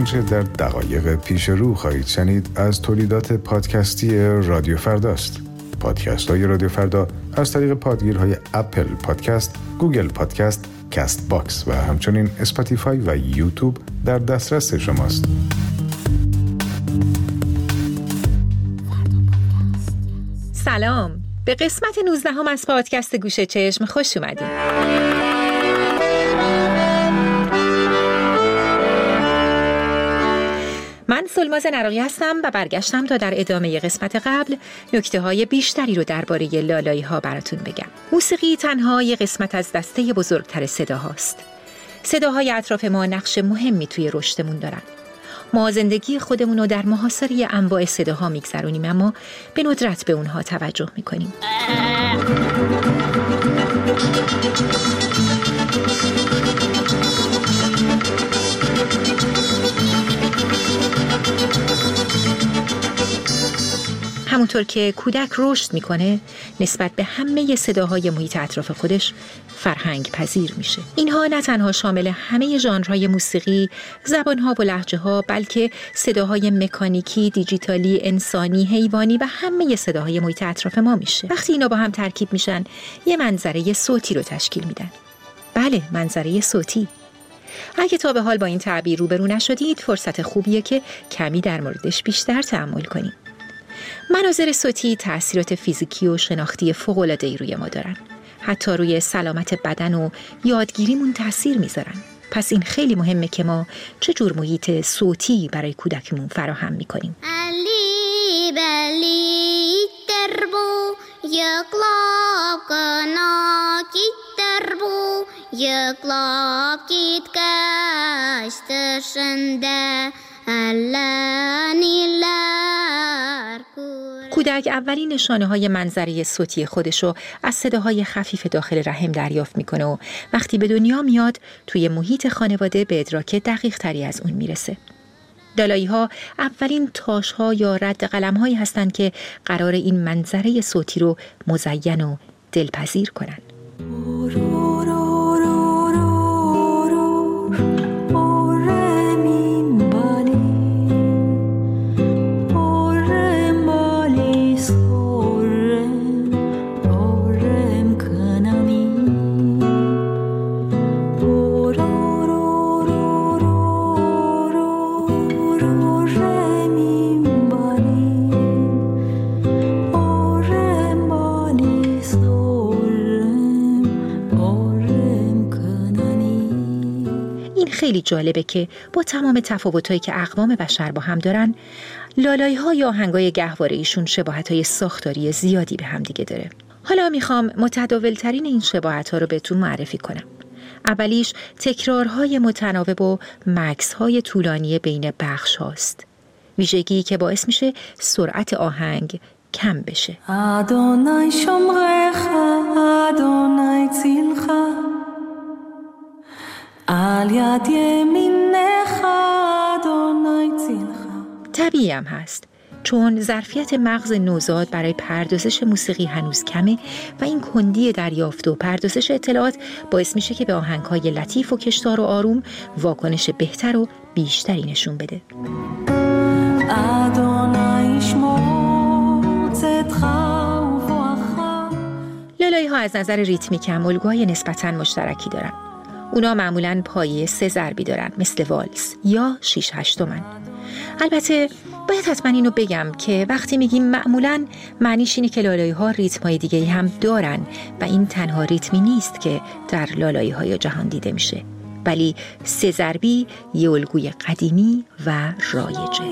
آنچه در دقایق پیش رو خواهید شنید از تولیدات پادکستی رادیو فرداست. پادکست های رادیو فردا از طریق پادگیرهای اپل پادکست، گوگل پادکست، کست باکس و همچنین اسپاتیفای و یوتیوب در دسترس شماست. سلام، به قسمت 19 از پادکست گوش چشم خوش اومدید. من سلماز نراقی هستم و برگشتم تا در ادامه قسمت قبل نکته‌های بیشتری رو درباره لالایی‌ها براتون بگم. موسیقی تنها یک قسمت از دسته بزرگتر صداهاست. صداهای اطراف ما نقش مهمی توی رشدمون دارن. ما زندگی خودمون رو در محاصره انواع صداها میگذرونیم، اما به ندرت به اونها توجه میکنیم. همونطور که کودک رشد میکنه، نسبت به همه صداهای محیط اطراف خودش فرهنگ پذیر میشه. اینها نه تنها شامل همه ژانرهای موسیقی، زبانها و لهجه‌ها، بلکه صداهای مکانیکی، دیجیتالی، انسانی، حیوانی و همه صداهای محیط اطراف ما میشه. وقتی اینا با هم ترکیب میشن، یه منظره صوتی رو تشکیل میدن. بله، منظره صوتی. اگه تا به حال با این تعبیر روبرو نشدید، فرصت خوبیه که کمی در موردش بیشتر تأمل کنیم. مناظر صوتی تأثیرات فیزیکی و شناختی فوق‌العاده‌ای روی ما دارن. حتی روی سلامت بدن و یادگیریمون تأثیر میذارن. پس این خیلی مهمه که ما چه جور محیط صوتی برای کودکمون فراهم میکنیم. علی بلی تربو یقلاب کناکی تربو یقلاب کیت کشتشنده کودک اولین نشانه‌های منظره صوتی خودشو از صداهای خفیف داخل رحم دریافت میکنه و وقتی به دنیا میاد توی محیط خانواده به ادراک دقیق تری از اون میرسه. لالایی‌ها اولین تاش‌ها یا رد قلم‌هایی هستند که قرار این منظره صوتی رو مزین و دلپذیر کنن. خیلی جالبه که با تمام تفاوتایی که اقوام بشر با هم دارن، لالایی‌ها یا آهنگای گهواره‌ایشون شباهت‌های ساختاری زیادی به هم دیگه داره. حالا میخوام متداول‌ترین این شباهت‌ها رو بهتون معرفی کنم. اولیش تکرارهای متناوب و مکث‌های طولانی بین بخش هاست. ویژگی که باعث میشه سرعت آهنگ کم بشه. آدونای شمرخ آدونای تیلخ طبیعی هم هست، چون ظرفیت مغز نوزاد برای پردازش موسیقی هنوز کمه و این کندی دریافت و پردازش اطلاعات باعث میشه که به آهنگ‌های لطیف و کشدار و آروم واکنش بهتر و بیشتری نشون بده. لالایی‌ها از نظر ریتمیک هم الگوهای نسبتاً مشترکی دارن. اونا معمولاً پایه 3 ضربی دارن، مثل والس یا 6/8. البته باید حتما اینو بگم که وقتی میگیم معمولاً، معنیش اینه که لالایی‌ها ریتم‌های دیگه‌ای هم دارن و این تنها ریتمی نیست که در لالایی‌های جهان دیده میشه، ولی 3 ضربی یه الگوی قدیمی و رایجه.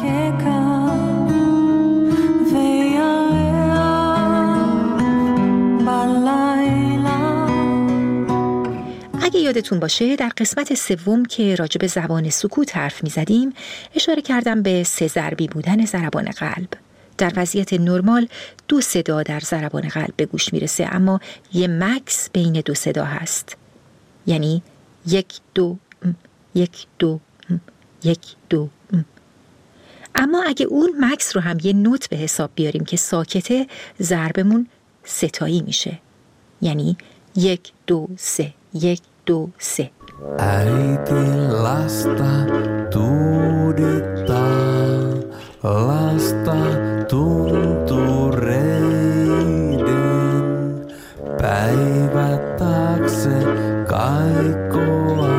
اگه یادتون باشه در قسمت 3 که راجع به زبان سکوت حرف می‌زدیم، اشاره کردم به 3 ضربی بودن ضربان قلب. در وضعیت نرمال 2 صدا در ضربان قلب به گوش میرسه، اما یه مکس بین 2 صدا هست. یعنی 1 2 1 2 1 2. اما اگه اون مکس رو هم یه نوت به حساب بیاریم که ساکته، ضربمون 3 تایی میشه. یعنی 1 2 3 1 2 3. Ai di lasta Tuudita lasta tuntureiden, päivät taakse kaikoa,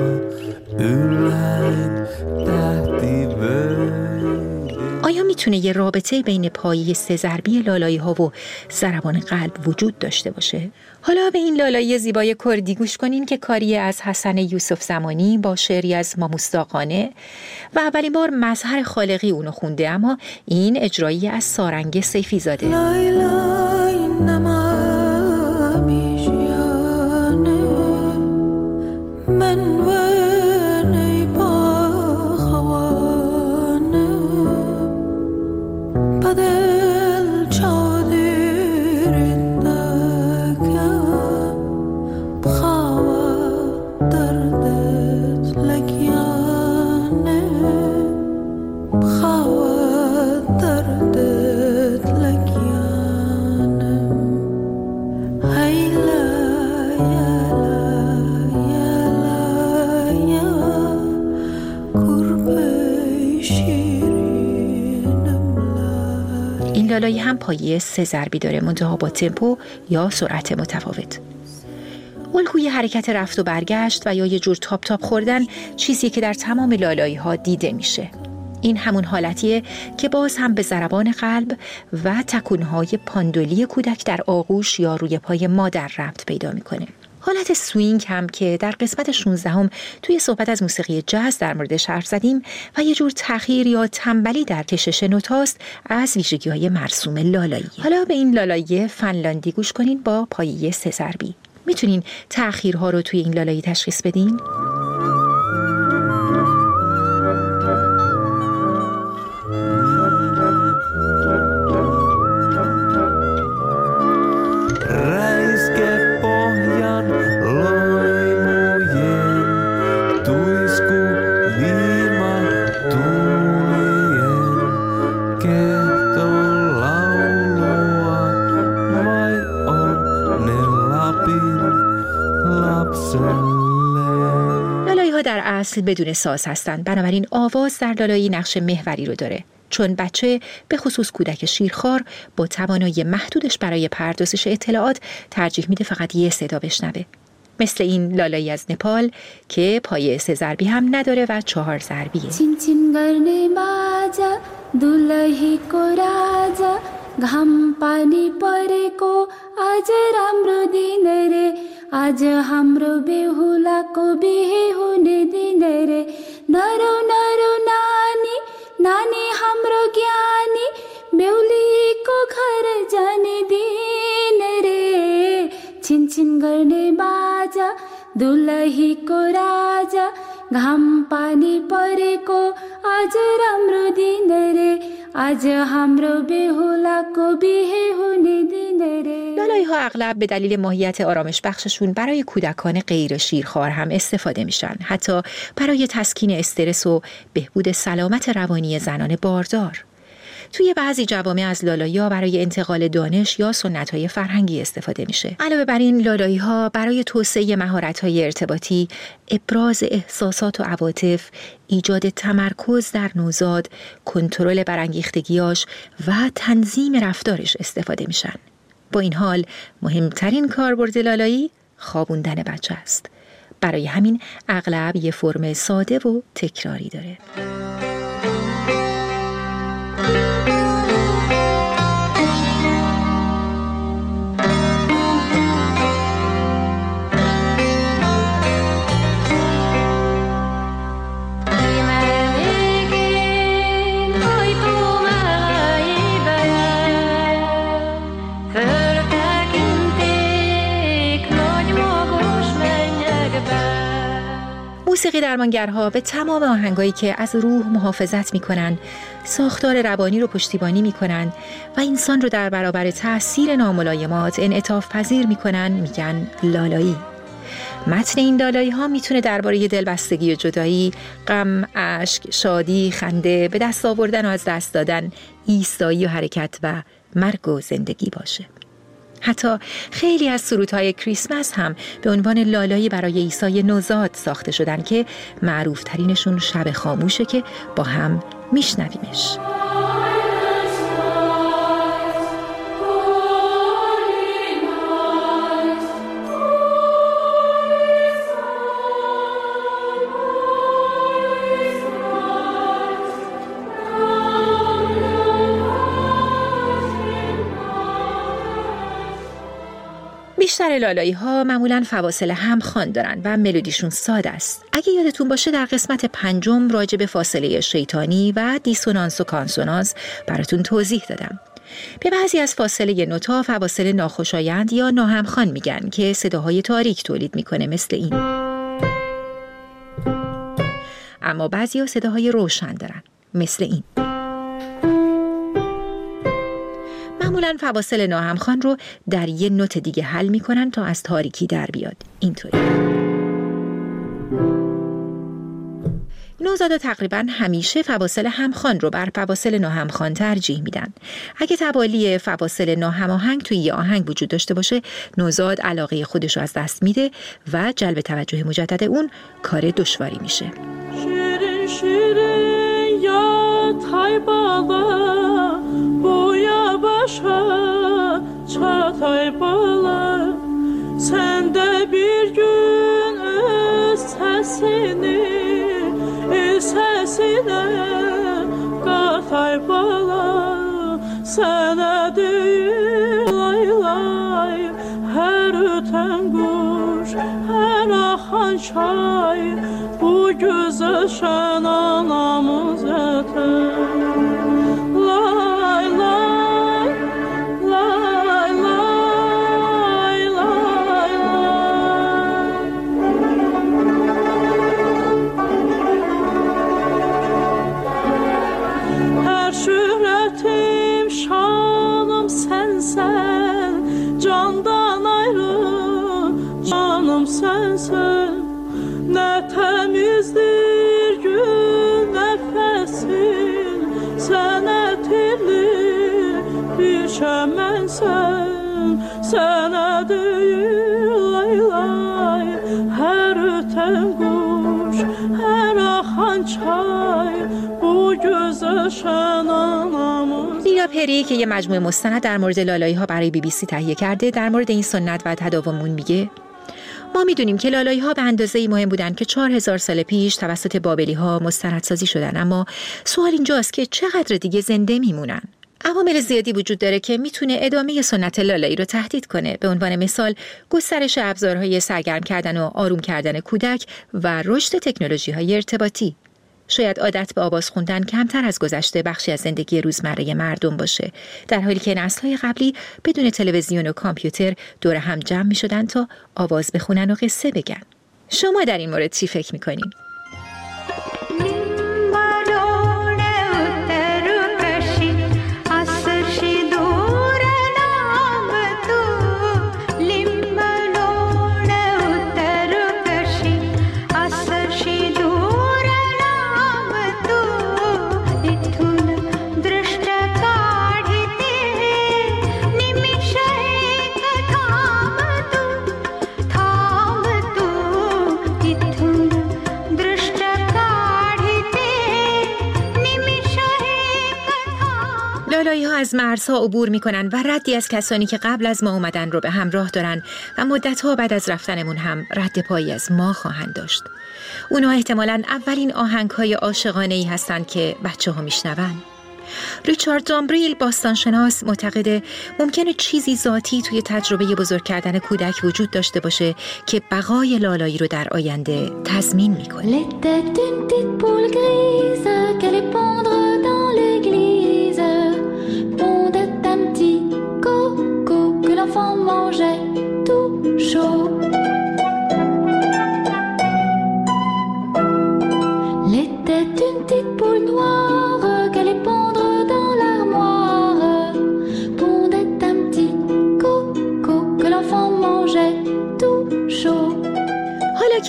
ylhäin tähtivöiden. آیا میتونه یه رابطه بین پایه سه ضربی لالایی ها و ضربان قلب وجود داشته باشه؟ حالا به این لالایی زیبای کردی گوش کنین که کاری از حسن یوسف زمانی با شعری از ماموستاقانه و اولین بار مظهر خالقی اونو خونده، اما این اجرایی از سارنگ سیفی زاده. لالایی هم پایه سه ضربی داره، منتها با تمپو یا سرعت متفاوت. الگوی حرکت رفت و برگشت و یا یه جور تاپ تاپ خوردن چیزی که در تمام لالایی ها دیده میشه. این همون حالتیه که باز هم به ضربان قلب و تکونهای پاندولی کودک در آغوش یا روی پای مادر ربط پیدا میکنه. حالت سوینگ هم که در قسمت 16 توی صحبت از موسیقی جاز در موردش حرف زدیم و یه جور تأخیر یا تنبلی در کشش نوتاست از ویژگی‌های مرسوم لالایی. حالا به این لالایی فنلاندی گوش کنین با پایه سه ضربی. میتونین تأخیرها رو توی این لالایی تشخیص بدین؟ لالایی ها در اصل بدون ساز هستند، بنابراین آواز در لالایی نقش محوری رو داره، چون بچه به خصوص کودک شیرخوار با توانایی محدودش برای پردازش اطلاعات ترجیح میده فقط یه صدا بشنوه. مثل این لالایی از نپال که پایه سه ضربی هم نداره و 4 ضربیه. چین چین گرنه باجا دلهی کو راجا घाम पानी परेको आज राम्रो दिन रे आज हाम्रो बेहुलाको बिहे हुने दिन रे नरो नरो नानी नानी हाम्रो ज्ञानी बेहुलीको घर जाने दिन रे छिनछिन गर्ने बाजा दुलहीको राजा घाम पानी परेको आज राम्रो दिन रे आज हाम्रो बेहुलाको बिहे हुने दिन रे. لالایی ها اغلب به دلیل ماهیت آرامش بخششون برای کودکان غیر شیرخوار هم استفاده میشن، حتی برای تسکین استرس و بهبود سلامت روانی زنان باردار. توی بعضی جوامع از لالایی‌ها برای انتقال دانش یا سنت‌های فرهنگی استفاده میشه. علاوه بر این لالایی‌ها برای توسعه مهارت‌های ارتباطی، ابراز احساسات و عواطف، ایجاد تمرکز در نوزاد، کنترل برانگیختگیاش و تنظیم رفتارش استفاده میشن. با این حال مهمترین کاربرد لالایی خوابوندن بچه است. برای همین اغلب یه فرم ساده و تکراری داره. موسیقی درمانگرها به تمام آهنگایی که از روح محافظت میکنن، ساختار روانی رو پشتیبانی میکنن و انسان رو در برابر تأثیر ناملایمات انعطاف پذیر میکنن میگن لالایی. متن این لالایی ها میتونه درباره دلبستگی و جدایی، غم، اشک، شادی، خنده، به دست آوردن و از دست دادن، ایستایی و حرکت و مرگ و زندگی باشه. حتی خیلی از سرودهای کریسمس هم به عنوان لالایی برای عیسی نوزاد ساخته شدن که معروف ترینشون شب خاموشه که با هم میشنویمش. بیشتر لالایی ها معمولاً فواصل همخوان دارن و ملودیشون ساده است. اگه یادتون باشه در قسمت 5 راجع به فاصله شیطانی و دیسونانس و کانسونانس براتون توضیح دادم. به بعضی از فاصله نوتا فواصل ناخوشایند یا ناهمخوان میگن که صداهای تاریک تولید میکنه مثل این. اما بعضی‌ها صداهای روشن دارن مثل این. معمولاً فواصل ناهمخوان رو در یه نوت دیگه حل میکنن تا از تاریکی در بیاد. اینطوری. نوزادا تقریباً همیشه فواصل همخوان رو بر فواصل ناهمخوان ترجیح میدن. اگه توالی فواصل ناهماهنگ توی یه آهنگ وجود داشته باشه، نوزاد علاقه خودش رو از دست میده و جلب توجه مجدد اون کار دشواری میشه. شیرین شیرین یا تای بالا بویا باشه çatay bala sen de bir gün öz sesine katay bala sana değil lay lay her öten kuş her akan çay bu güzel şen anamız yeter lay lay lay lay lay her şöhretim şanım sensen candan ayrı canım sensen ne temizdir gün nefesin sen etirli bir çemensen sana değil lay lay her öten kuş her akan çay bu güzel şen anamız. لیلا پری که یه مجموعه مستند در مورد لالایی ها برای BBC تهیه کرده در مورد این سنت و تداومون میگه ما میدونیم که لالایی ها به اندازه‌ای مهم بودن که 4000 سال پیش توسط بابلی ها مستندسازی شدن، اما سوال اینجاست که چقدر دیگه زنده میمونن. عوامل زیادی وجود داره که میتونه ادامه سنت لالایی رو تهدید کنه. به عنوان مثال گسترش ابزارهای سرگرم کردن و آروم کردن کودک و رشد تکنولوژی‌های ارتباطی. شاید عادت به آواز خوندن کمتر از گذشته بخشی از زندگی روزمره مردم باشه، در حالی که نسل‌های قبلی بدون تلویزیون و کامپیوتر دور هم جمع می‌شدن تا آواز بخونن و قصه بگن. شما در این مورد چی فکر می‌کنین؟ لالایی ها از مرزها عبور می کنن و ردی از کسانی که قبل از ما اومدن رو به همراه دارن و مدتها بعد از رفتنمون هم رد پایی از ما خواهند داشت. اونا احتمالاً اولین آهنگ های عاشقانه‌ای هستن که بچه ها می شنون. ریچارد دامبریل باستانشناس معتقده ممکنه چیزی ذاتی توی تجربه بزرگ کردن کودک وجود داشته باشه که بقای لالایی رو در آینده تضمین میکنه.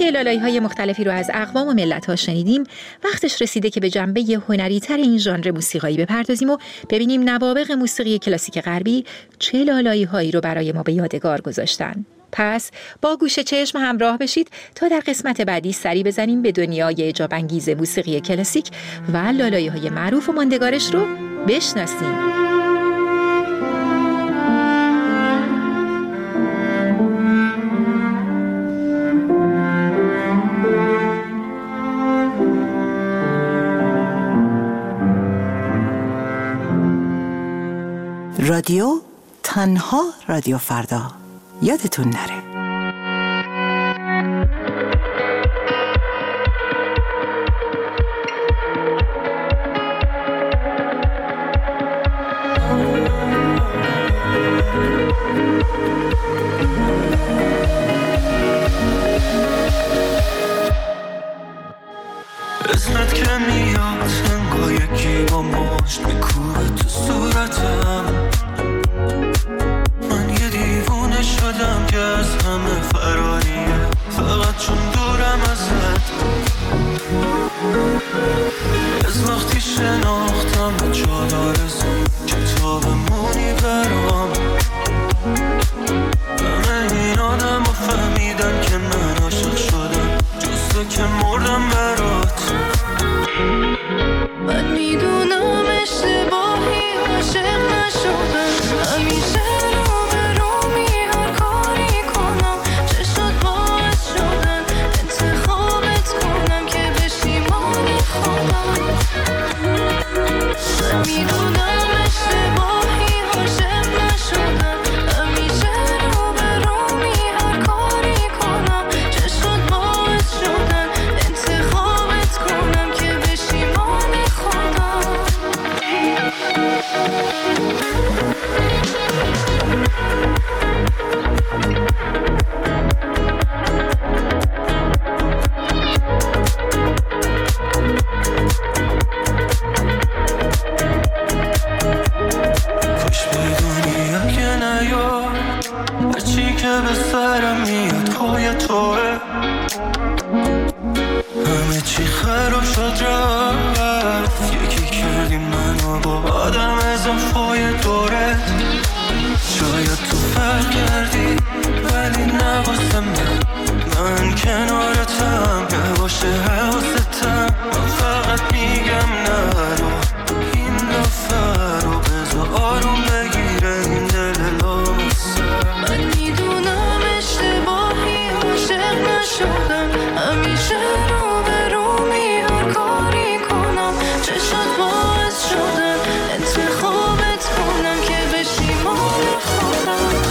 که لالایی‌های مختلفی رو از اقوام و ملت‌ها شنیدیم، وقتش رسیده که به جنبه هنری‌تر این ژانر موسیقایی بپردازیم و ببینیم نوابغ موسیقی کلاسیک غربی چه لالایی‌هایی رو برای ما به یادگار گذاشتن. پس با گوش چشم همراه بشید تا در قسمت بعدی سری بزنیم به دنیای اعجاب‌انگیز موسیقی کلاسیک و لالایی‌های معروف و ماندگارش رو بشناسیم. رادیو تنها رادیو فردا، یادتون نره. اسمت که میاد انگار یکی با مشت میکوبه تو صورتم. من یه دیوونه شدم که از همه فراریه، فقط چون دورم ازت. از وقتی شناختم جان آرزو کتابمونی برام. همه این آدم رو فهمیدن که من عاشق شدم، جز تو که مردم برات. من میدونم اشتباهی عاشق نشدم، همیشه رو به رومی هر کاری کنم چه شد باعث شدن انتخابت کنم که پشیمانی خودم. من میدونم اشتباهی عاشق نشدم، همیشه رو به رومی هر کاری کنم چه شد باعث شدن انتخابت کنم که پشیمانی خودم. کاش بدونی اگه نیاد هرچی که به سرم میاد پای توه. همه چی خراب شد رفت، یکی کردی منو با آدم اضافای دورت. شاید تو فرق کردی ولی نواسه من کنارتم، نباشه حواستم. من فقط میگم نرو این دفعه رو، بذار آروم بگیره این دل لامصب. من میدونم اشتباهی عاشق نشدم، همیشه رو به رومی هر کاری کنم چه شد باعث شدن انتخابت کنم که پشیمان خودم.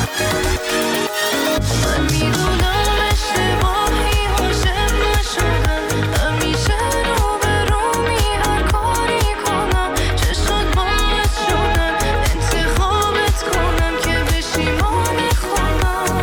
من میدونم اشتباهی عاشق نشدم، همیشه رو به رومی هر کاری کنم چه شد باعث شدن انتخابت کنم که پشیمان خودم.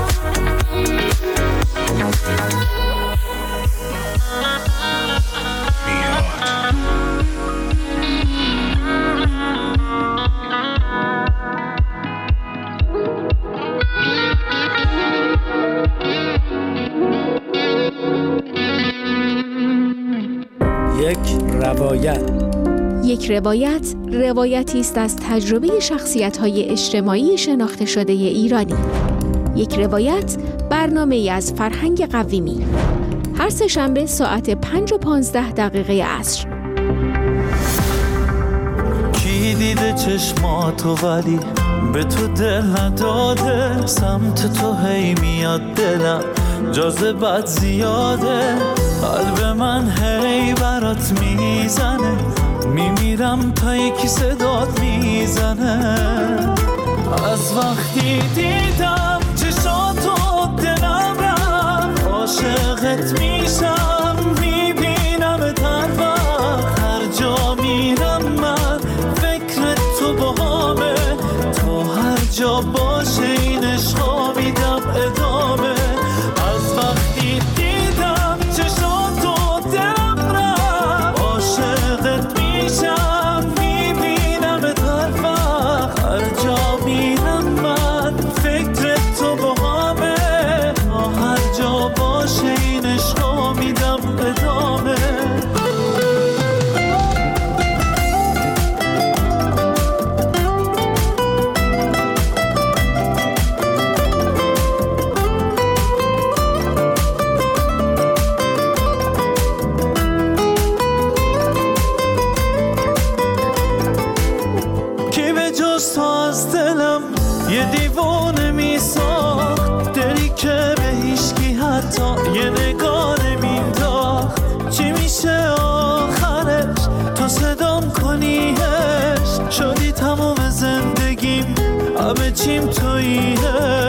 یک روایت روایتی است از تجربه شخصیت‌های اجتماعی شناخته شده ایرانی. یک روایت برنامه‌ای از فرهنگ قویمی. هر سه‌شنبه ساعت 5:15 عصر. کی دیده چشماتو ولی به تو دل نداده، سمت تو هی میاد دلم جاذبت زیاده. قلب من هی برات میزنه، میمیرم تا یکی صدات میزنه. از وقتی دیدم چشاتو دلم رفت، عاشقت میشم میبینم هر وقت. هر جا میرم من فکر تو باهامه، تو هر جا باشه این عشقا میدم ادامه. از وقتی دیدم چشاتو دلم رفت، عاشقت میشم میبینم هر وقت. هر جا میرم من فکر تو باهامه، تا هر جا باشه این عشقا یه دیوونه میساخت، دلی که به هیچکی حتی یه نگاه نمینداخت. چی میشه آخرش تو صدام کنیش؟ شدی تمام زندگیم، همه چیم توییش.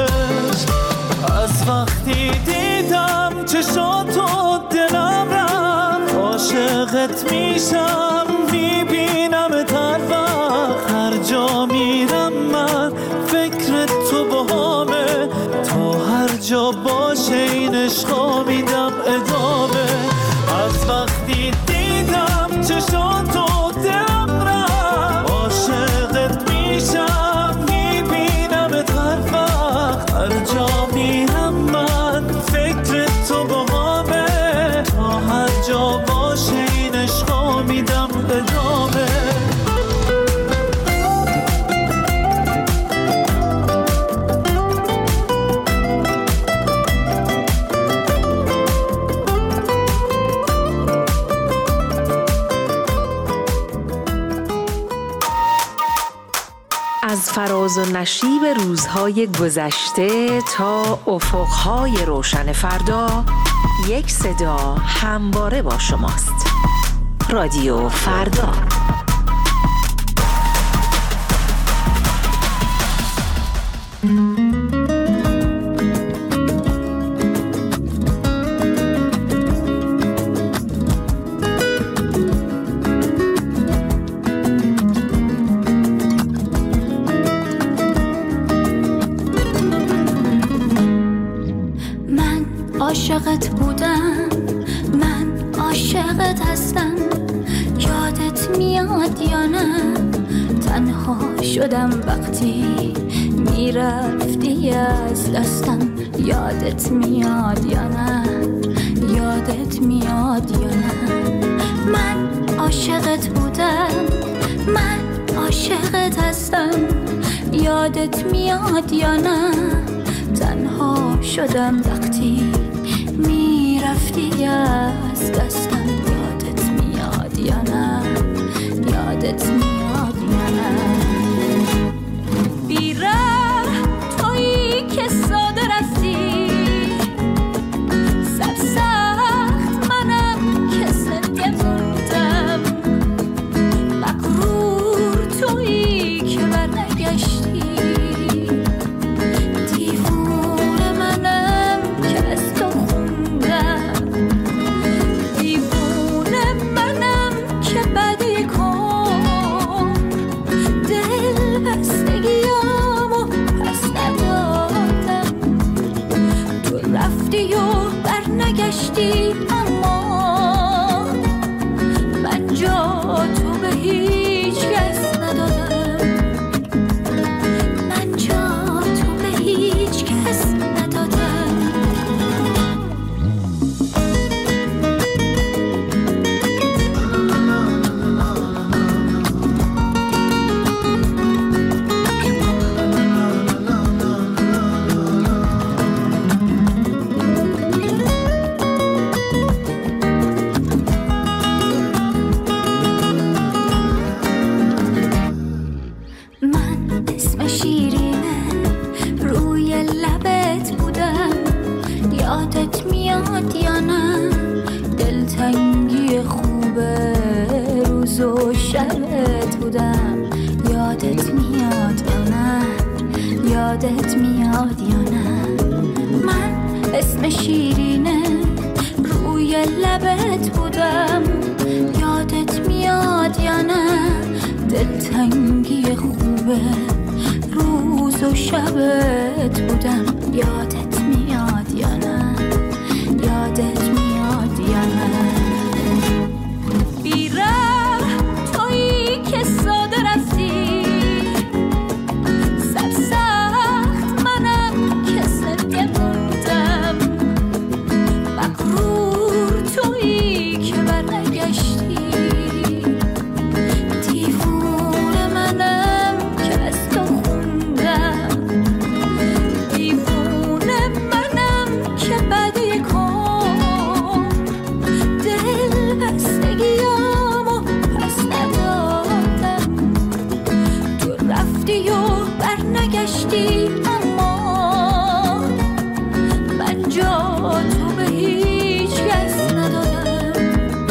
از وقتی دیدم چشاتو دلم رفت، عاشقت میشم میبینمت هر وقت. هر جا میرم من فکر تو باهامه، تا هر جا باشه این عشقا میدم ادامه. از وقتی دیدم چشاتو دلم رفت، عاشقت میشم میبینمت هر وقت. هر جا میرم من فکر تو باهامه، تا هر جا باشه این عشقا میدم ادامه. از فراز و نشیب روزهای گذشته تا افقهای روشن فردا، یک صدا همواره با شماست. رادیو فردا. عاشقت بودم، من عاشقت هستم. یادت میاد یا نه؟ تنها شدم وقتی میرفتی از دستم. یادت میاد یا نه؟ یادت میاد یا نه؟ من عاشقت بودم، من عاشقت هستم. یادت میاد یا نه؟ تنها شدم وقتی میرفتی از دستم. یادت میاد یا نه؟ یادت میاد یا نه؟ بیره تویی که ساده رفتی، سرسخت منم که زنده موندم. مغرور تویی که برنگشتی، اما من جا تو به هیچ کس ندادم. من جا تو به هیچ کس ندادم. یادت میاد یا نه؟ من اسم شیرینه روی لبت بودم. یادت میاد یا نه؟ دلتنگی خوبه روز و شبت بودم. یادت میاد یا نه؟ یادت میاد یا نه؟ بیره تویی که ساده رفتی، دیوونه برنگشتی، اما من جا تو به هیچ کس ندادم،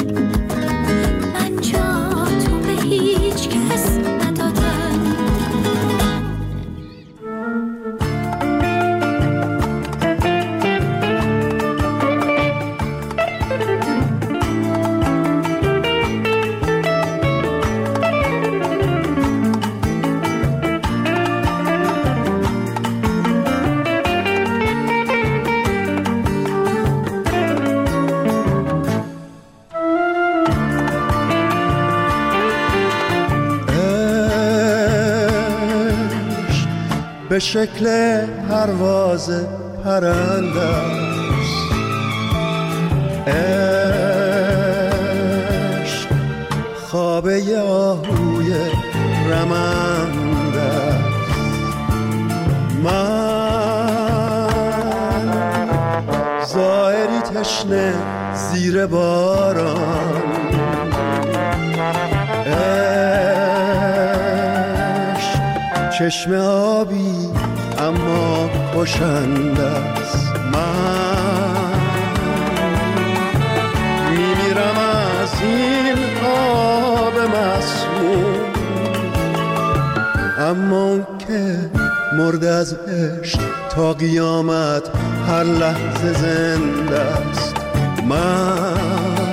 من جا تو به هیچ کس ندادم. به شکل پرواز پرنده است، عشق خوابه آهوی رمنده است. من زائری تشنه زیر باران، چشم آبی اما کشنده است. من میمیرم از این آب مسموم، اما که مرده از عشق تا قیامت هر لحظه زنده است. من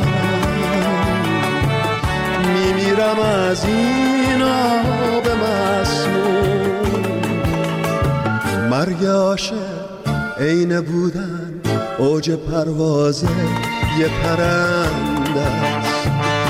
میمیرم از این آب مسموم. مرگ عاشق عین بودن اوج پرواز یه پرنده است.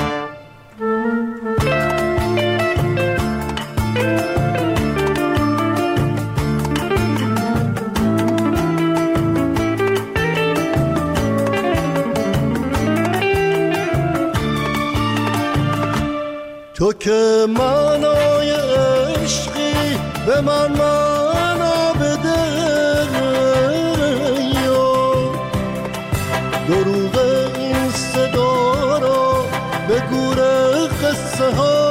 تو که معنای عشقی به من معنا بده، دروغ این صدا را به گور قصه ها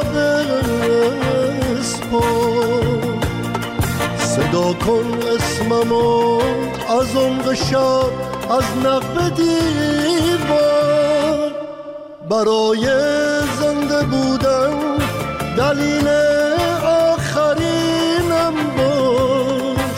بسپار. صدا کن اسممو از عمق شب، از نقب دیوار. برای زنده بودن دلیل آخرینم باش.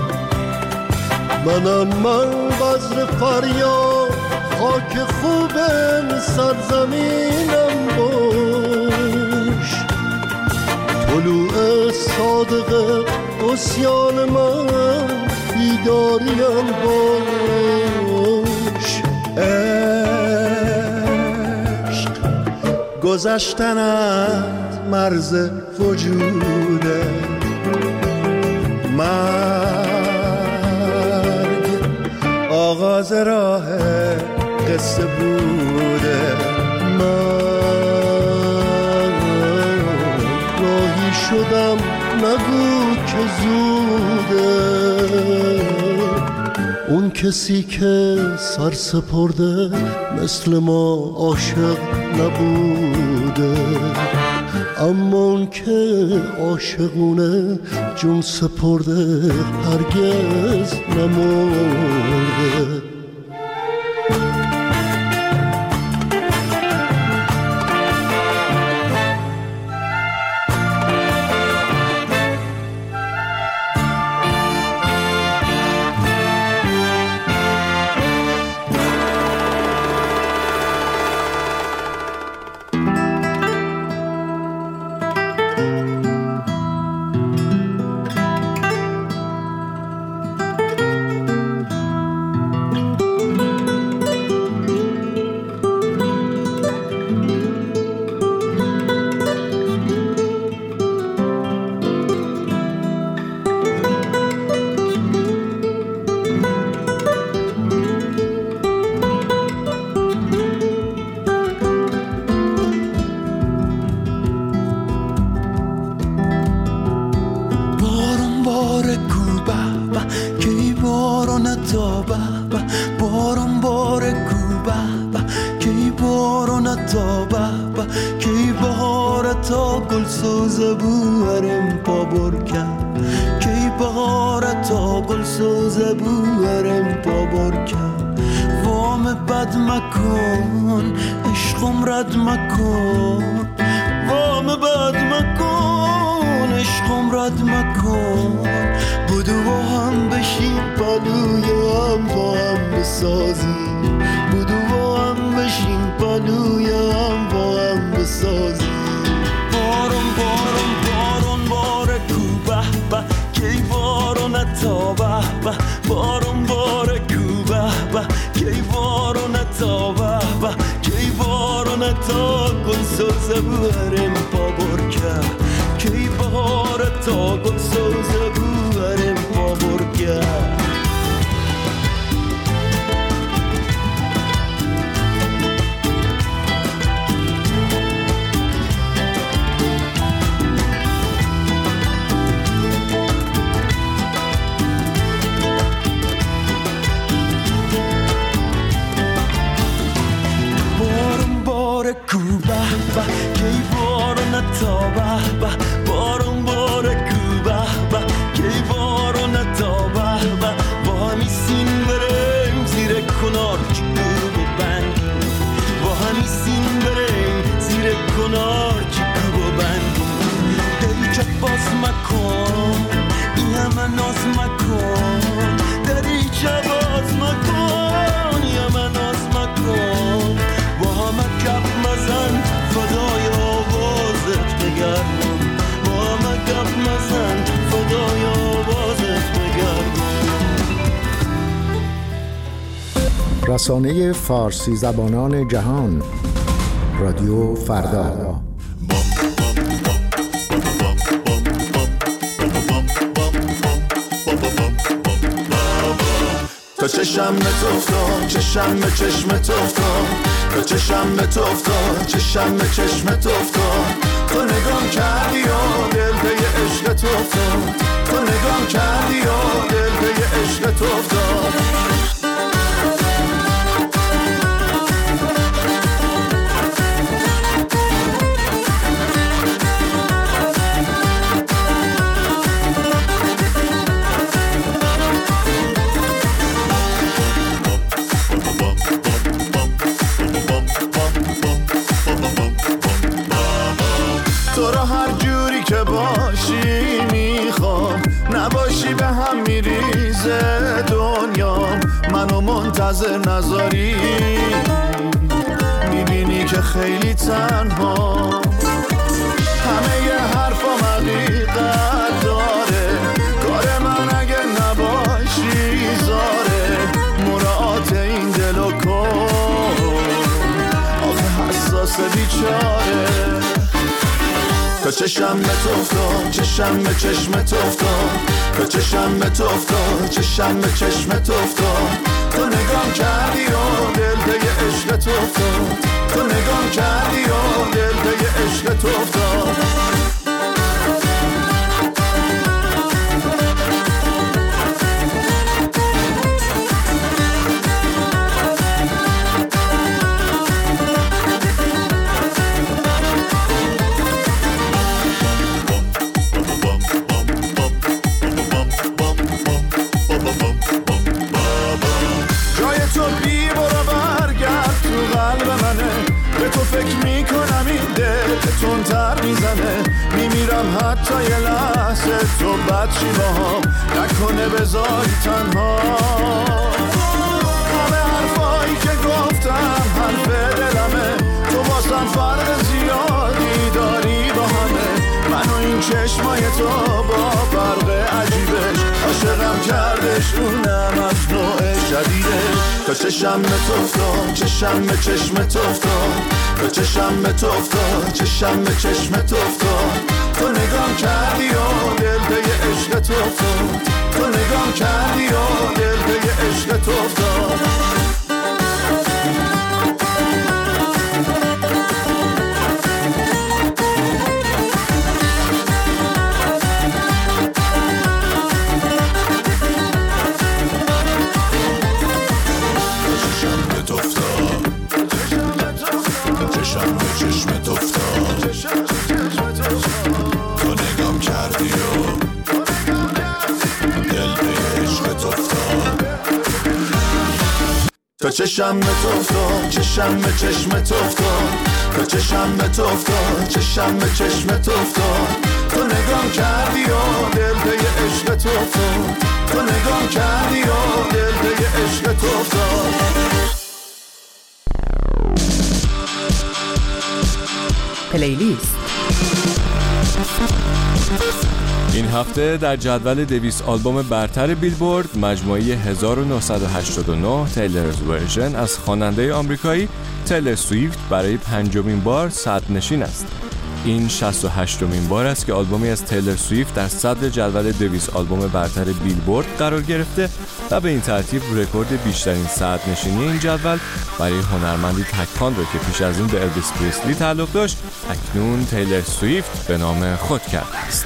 منم من بذر فریاد، خاک خوب سرزمینم باش. طلوع صادق عصیان من بیداریم باش. گذشتنت مرز وجوده، مرگ آغاز راه قصه بوده. من راهی شدم نگو که زوده، اون کسی که سر سپرده مثل ما عاشق نبوده، اما اون که عاشقونه جون سپرده هرگز نمرده. سوزه بورم بابر کرد وام بد مکن عشقم رد مکن وام بد مکن عشقم رد مکن بودو با هم بشیم پلوی هم با هم بسازیم بودو با هم بشیم پلوی هم با هم بسازیم بارون بارون بارون باره کو به به کی بارون تا به به بارون باره کو به به کی بارون تا به به کی بارون تا گل سوزه بورم بابر کرد کی بهار تا گل سوزه بورم بابر کرد کو به به کی بارون تا به به بارون باره کو به به کی بارون تا به به با همی سین بریم زیر کنار چکو و بند با همی سین بریم زیر کنار چکو و بند دریچه باز مکن این همه ناز مکن دریچه باز مکن این همه ناز مکن با همه کپ مزن فدای آوازت بگردم با همه کپ مزن فدای آوازت بگردم رسانه فارسی زبانان جهان رادیو فردا تا چشم به افتاد چشم به چشمت افتاد تا چشم به افتاد چشم به چشمت افتاد تو نگام کردی و دل به عشقت افتاد تو نگام کردی و دل به عشقت افتاد تو را هر جوری که باشی میخوام نباشی به هم میریزه دنیا منو منتظر نذاری میبینی که خیلی تنها همه ی حرفام حقیقت داره کار من اگه نباشی زاره مراعات این دلو کن آخه حساس بیچاره تا چشم به تو افتاد چشم به چشمت افتاد تا چشم به تو افتاد چشم به چشمت افتاد تو نگام کردی و دل به عشقت افتاد تو نگام کردی و دل به عشقت افتاد تندتر میزنه میمیرم حتی یه لحظه تو بد چی باهام نکنه بذاری تنها همه حرفایی که گفتم حرف دلمه تو واسم فرق زیادی داری با همه منو این چشمای تو با فرق عجیبش عاشقم کردش اونم از نوع شدیدش تا چشم به تو افتاد چشم به چشمت افتاد تا چشم به تو افتاد چشم به چشمت افتاد تو نگام کردی و دل به عشقت افتاد تو نگام کردی و دل به عشقت افتاد چشمت افتاد تو نگام کردی و تا چشم به تو افتاد، چشم به چشم تو افتاد، تا چشم به تو افتاد، چشم به چشم تو افتاد، تو نگام کردی و دل به عشق تو افتاد، تو نگام کردی و دل به عشق تو افتاد. پلیلیست این هفته در جدول 200 آلبوم برتر بیلبورد مجموعه 1989 تیلرز ورژن از خواننده آمریکایی تیلر سویفت برای 5مین بار صدرنشین است. این 68مین بار است که آلبومی از تیلر سویفت در صدر جدول 200 آلبوم برتر بیلبورد قرار گرفته و به این ترتیب رکورد بیشترین صدرنشینی این جدول برای هنرمندی تک‌خوان را که پیش از این به الویس پریسلی تعلق داشت اکنون تیلر سویفت به نام خود کرده است.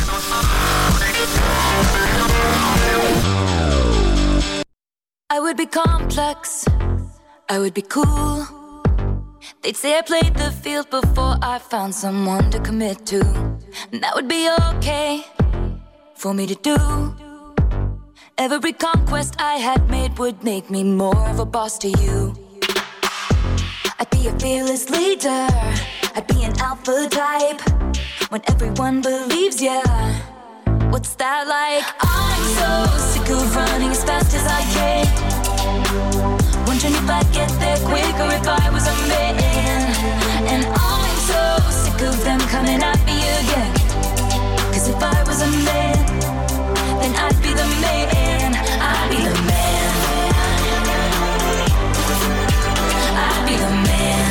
I would be complex, I would be cool. They'd say I played the field before I found someone to commit to. And that would be okay for me to do. Every conquest I had made would make me more of a boss to you. I'd be a fearless leader, I'd be an alpha type. When everyone believes ya, what's that like? I'm so sick of running as fast as I can, wondering if I'd get there quicker if I was a man. And I'm so sick of them coming at me again, 'cause if I was a man, then I'd be the man. I'd be the man. I'd be the man.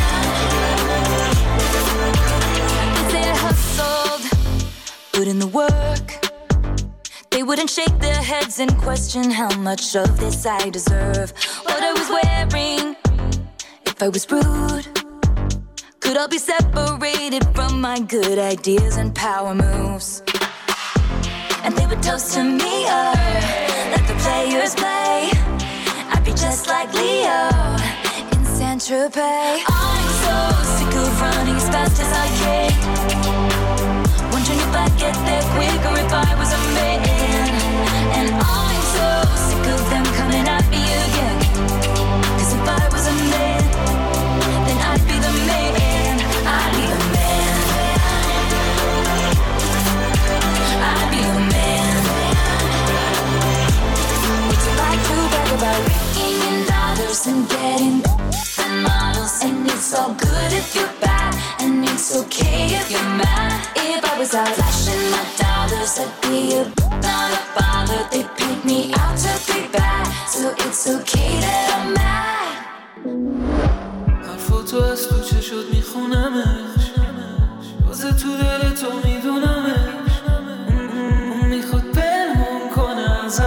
If they hustled, put in the work, they wouldn't shake their heads and question how much of this I deserve. What I was wearing, if I was rude, could all be separated from my good ideas and power moves. And they would toast to me, let the players play. I'd be just like Leo in Saint-Tropez. I'm so sick of running as fast as I can, wondering if I'd get there quicker if I was a man. And I'm so sick of them coming at me again, 'cause if I was a man, then I'd be the man. I'd be the man. I'd be the man. What's it like to brag about raking in dollars and getting the models? And it's all good if you're bad, and it's okay if you're mad. If I was out flashing my dollars, I'd be not a bother. They paint me out to be bad, so it's okay that I'm mad. حرفا تو از تو چشات میخونمش، واسه تو دل تو میدونمش، اون میخواد پنهون کنه ازت،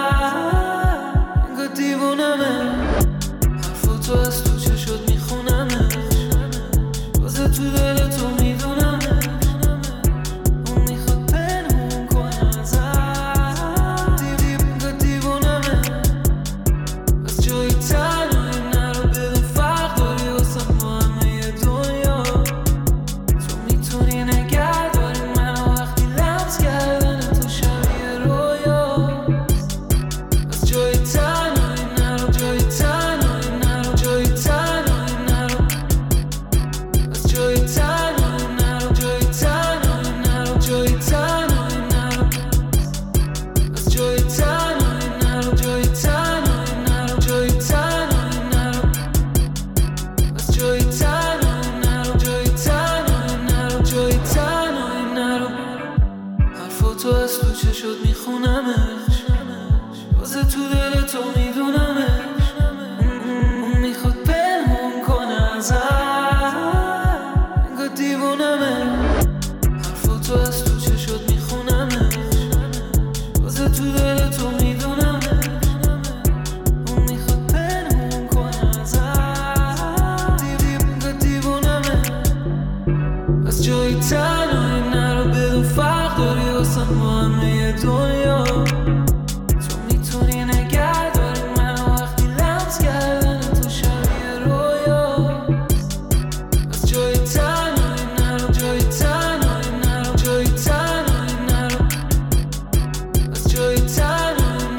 انگار دیوونمه. حرفا تو از تو چشات میخونمش، واسه تو دل تو میدونمش، اون میخواد پنهون کنه ازت، انگار دیوونمه. از جایی تنهایی نرو، بدون فرق داری واسه ما همه دنیا. تو میتونی نگه داری منو وقتی لمس کردن تو شبیه رویا. از جایی تنهایی نرو، جایی تنهایی نرو، جایی تنهایی نرو. از جایی تنهایی نرو، جایی تنهایی نرو، جایی تنهایی نرو. از جایی تنهایی نرو، جایی تنهایی نرو، جایی تنهایی نرو. از جایی تنهایی نرو، جایی تنهایی نرو، جایی تنهایی نرو. حرفا تو از تو چشات میخونمش، واسه تو دل تو میدونمش، اون میخواد پنهون کنه ازت، انگار دیوونمه. حرفا تو از تو چشات میخونمش، واسه تو دل تو میدونمش، اون میخواد پنهون کنه ازت، انگار دیوونمه. از جایی تنهایی نرو، بدون فرق داری واسه ما همه دنیا. تو میتونی نگه داری منو وقتی لمس کردن تو شبیه رویا. از جایی تنهایی نرو، جایی تنهایی نرو، جایی تنهایی نرو. از جایی تنهایی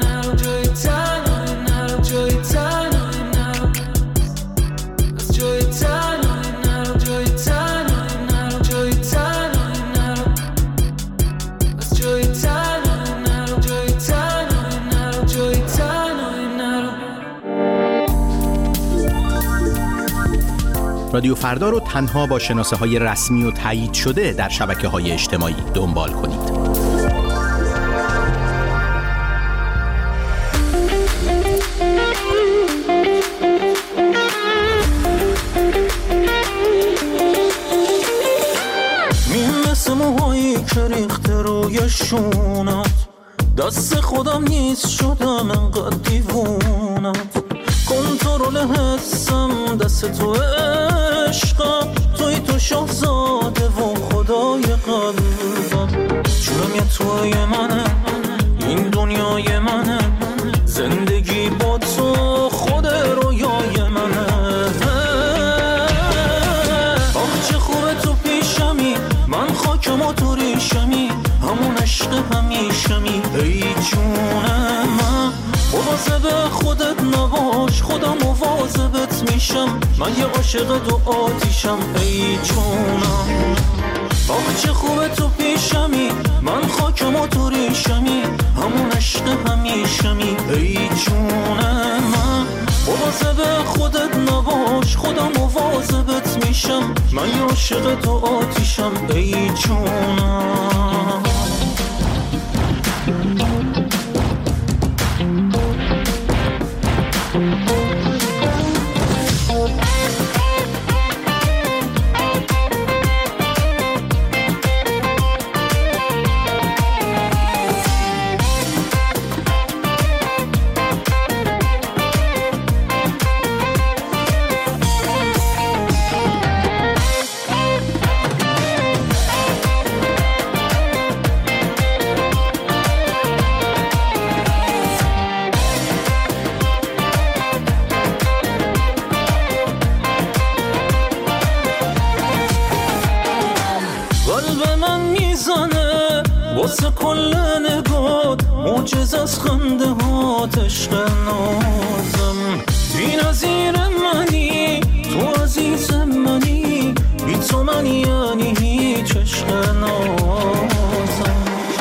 رادیو فردا رو تنها با شناسه‌های رسمی و تایید شده در شبکه‌های اجتماعی دنبال کنید. موهایی که ریخته روی شونت، دست خودم نیست شدم انقدر دیوونت، کنترل حسم دست تو عشقم، توی تو شاهزاده و خدای قلبم، جونم یه توی منه، این دنیای منه، زندگی با تو خود رویای منه. آخ چه خوبه تو پیشمی، من خاکم و تو ریشمی، همون عشق همیشمی، ای جونم من. مواظب خودت نباش، خودم مواظبت میشم، من یه عاشق دو آتیشم، ای جونم. آخ چه خوبه تو پیشمی، من خاکم و تو ریشمی، همون عشق همیشمی، ای جونم من. مواظب خودت نباش، خودم مواظبت میشم، من یه عاشق تو آتیشم، ای جونم. واسه کل نگات معجزه از خنده هات، عشق نازم بی نظیر منی، تو عزیز منی، بی تو من یعنی هیچ، عشق نازم.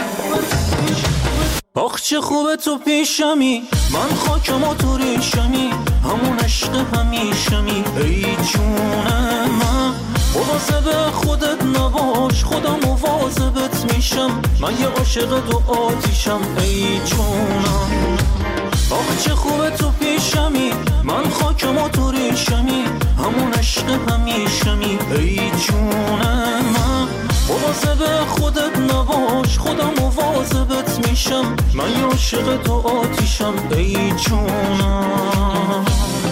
آخ چه خوبه تو پیشمی، من خاکم و تو ریشمی، همون عشق همیشمی، ای جونم من. مواظب خودت نباش، خودم مواظبت میشم، من یه عاشق دو آتیشم، ای جونم. آخ چه خوبه تو پیشمی، من خاکم و تو ریشمی، همون عشق همیشمی، ای جونم من. مواظب خودت نباش، خودم مواظبت میشم، من یه عاشق دو آتیشم، ای جونم.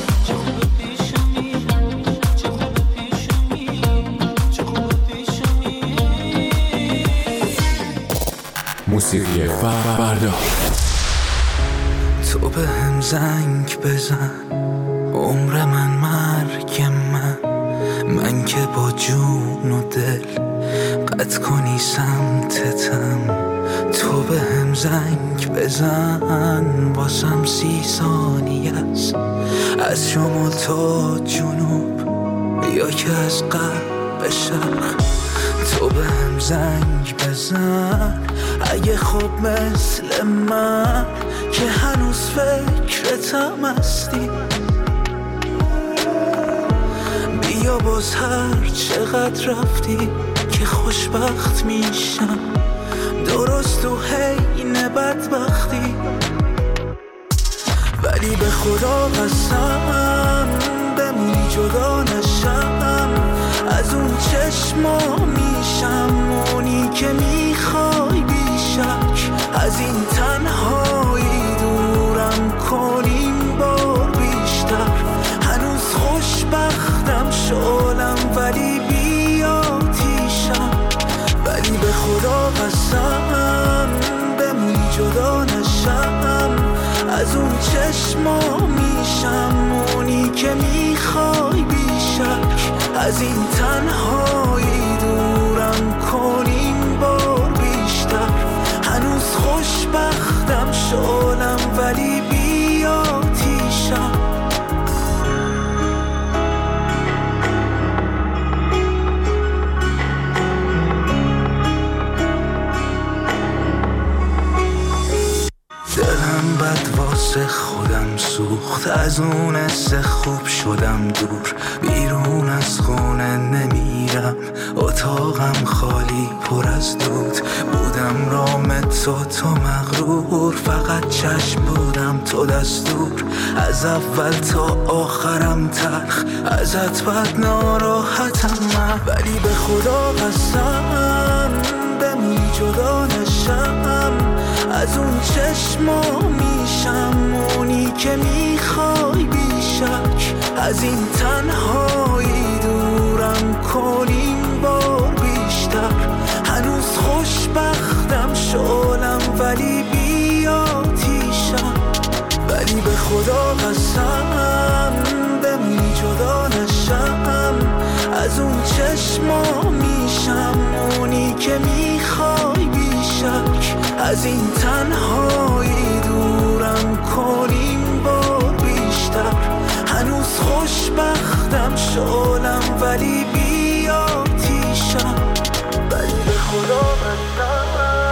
موسیقی فردا. تو به هم زنگ بزن، عمر من مرگ من که با جون و دل قطع کنی سمتتم. تو به هم زنگ بزن، واسم 30 ثانیه است، از شمال تا جنوب یا که از غرب به شرق. تو به هم زنگ بزن اگه خوب مثل من که هنوز فکرتم هستی، بیا باز هر چقدر رفتی که خوشبخت میشم، درست تو حین بدبختی. ولی به خدا قسم بمونی جدا نشم، از اون چشما میشم اونی که میخوای بیشک، از این تنهایی دورم کنیم بار بیشتر. هنوز خوشبختم شلم ولی بی آتیشم، ولی به خدا قسم بمونی جدا نشم، از اون چشما میشم اونی که میخوای بیشک، از این تنهایی دورم کنیم بار بیشتر. هنوز خوشبختم شلم ولی بی آتیشم. دلم بد واسه خودم سوخت، از اون حس خوب شدم دور، بیرون از خونه نمیرم، اتاقم خالی پر از دود، بودم رام تو مغرور، فقط چشم بودم تو دستور، از اول تا آخرم تلخ، ازت بد ناراحتم من، ولی به خدا قسم بمونی جدا نشم، از اون چشما میشم اونی که میخوای بیشک، از این تنهایی دورم کنیم بار بیشتر، هنوز خوشبختم شعلم ولی بیاتیشم، ولی به خدا قسم بمونی جدا نشم، از اون چشما میشم اونی که میخوای بیشک، از این تنهایی دورم کنیم بار بیشتر، هنوز خوشبختم شعلم ولی بیاتیشم، ولی به خدا قسم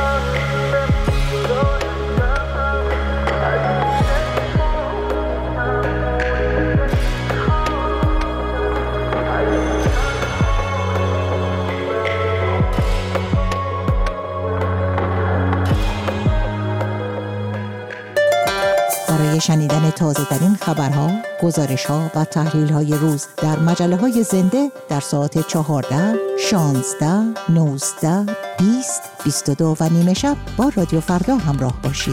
برای شنیدن تازه ترین خبرها، گزارش‌ها و تحلیل‌های روز در مجله‌های زنده در ساعت 14, 16, 19, 20, 22 و نیمه شب با رادیو فردا همراه باشید.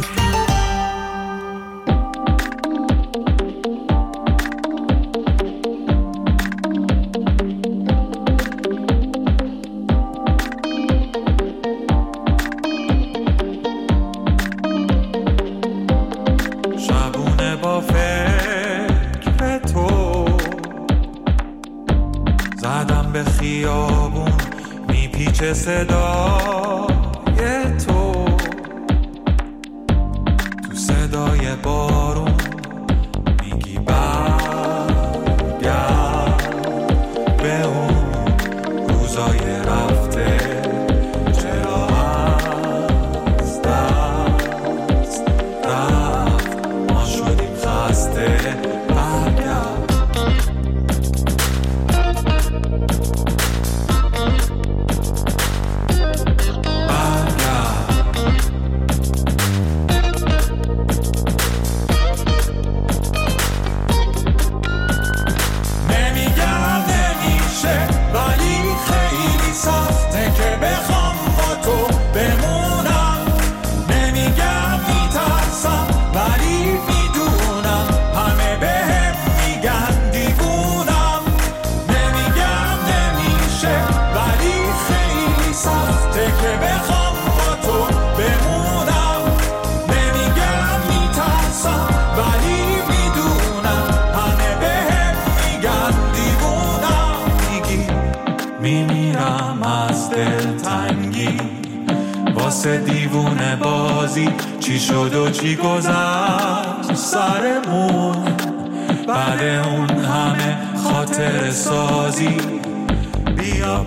چه صدای تو صدای بارون میگی برگرد به اون روزای رفته، چرا از دست رفت ما شدیم خسته، برگرد واسه دیوونه بازی، چی شد و چی گذشت سرمون، بعد اون همه خاطر سازی، بیا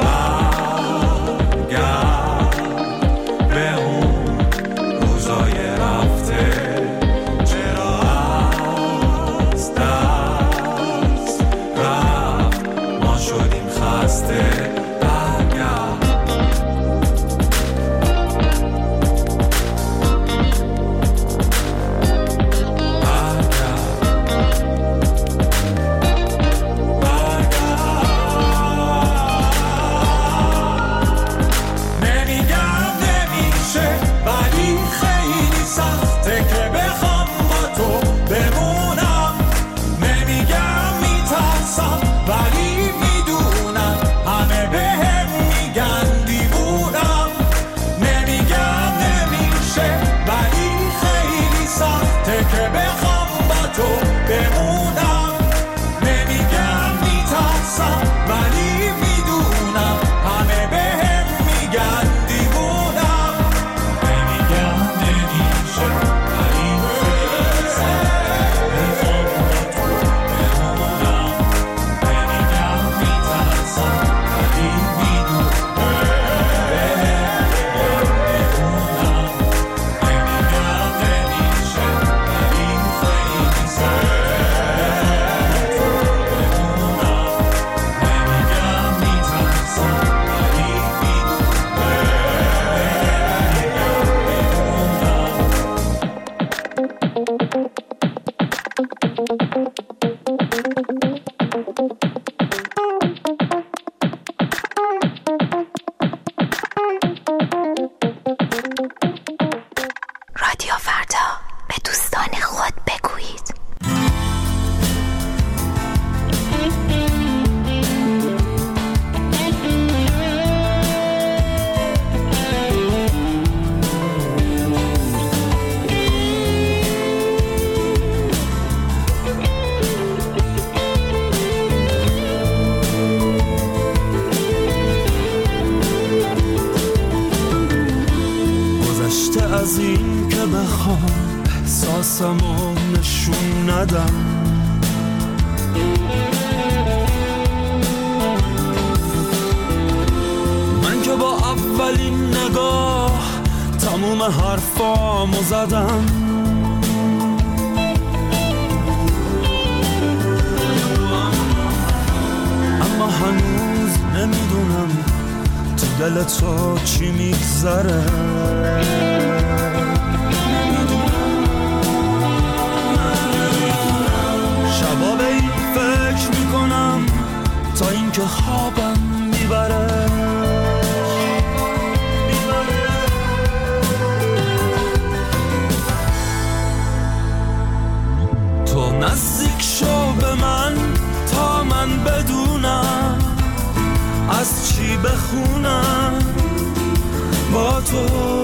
برگرد به اون روزای رفته، چرا از دست رفت ما شدیم خسته، احساسمو نشون ندم. من که با اولین نگاه تموم حرفامو زدم، اما هنوز نمیدونم تو دل تو چی میگذره. شبا به این فکر میکنم تا اینکه خوابم میبره. تو نزدیک شو به من تا من بدونم از چی بخونم با تو.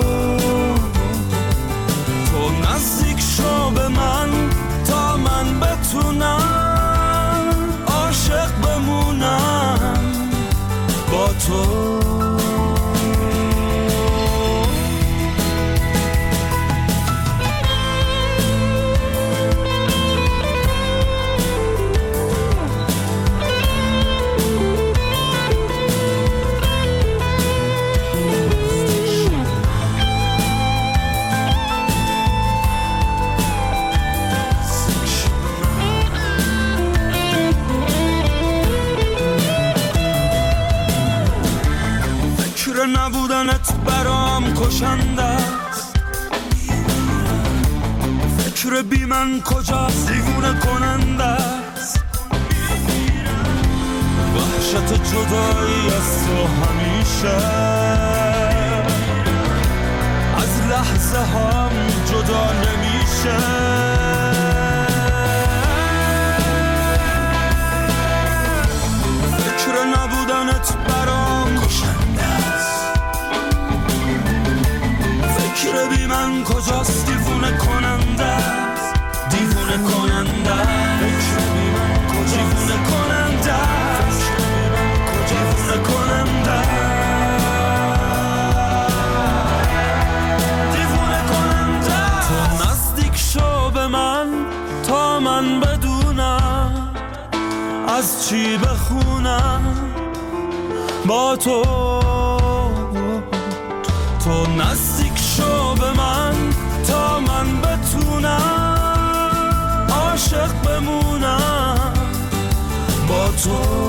تو نزدیک شو به من تا من بتونم عاشق بمونم با تو. نبودنت برام کشنده است، فکر بی من کجاست دیوونه کننده است. وحشت جدایی از تو همیشه از لحظه هم جدا نمیشه. فکر نبودنت برام کشنده است، فکر بی من کجاست دیوونه کننده است. دیوونه کننده فکر بی من کجاست دیوونه کننده است. دیوونه کننده دیوونه کننده. تو نزدیک شو به من تا من بدونم از چی بخونم با تو. تو نزدیک شو به من تا من بتونم عاشق بمونم با تو.